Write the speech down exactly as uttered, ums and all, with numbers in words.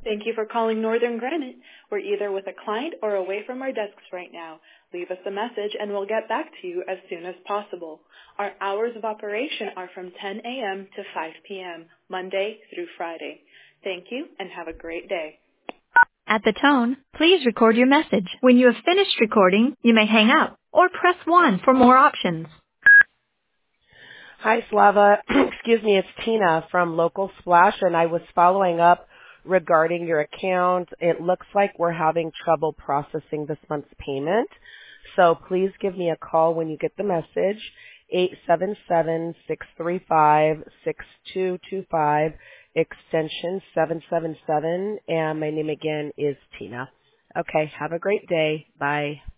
Thank you for calling Northern Granite. We're either with a client or away from our desks right now. Leave us a message and we'll get back to you as soon as possible. Our hours of operation are from ten a.m. to five p.m., Monday through Friday. Thank you and have a great day. At the tone, please record your message. When you have finished recording, you may hang up or press one for more options. Hi, Slava. Excuse me, it's Tina from Local Splash, and I was following up regarding your account. It looks like we're having trouble processing this month's payment. So please give me a call when you get the message, eight seven seven, six three five, six two two five, extension seven seven seven, and my name again is Tina. Okay, have a great day. Bye.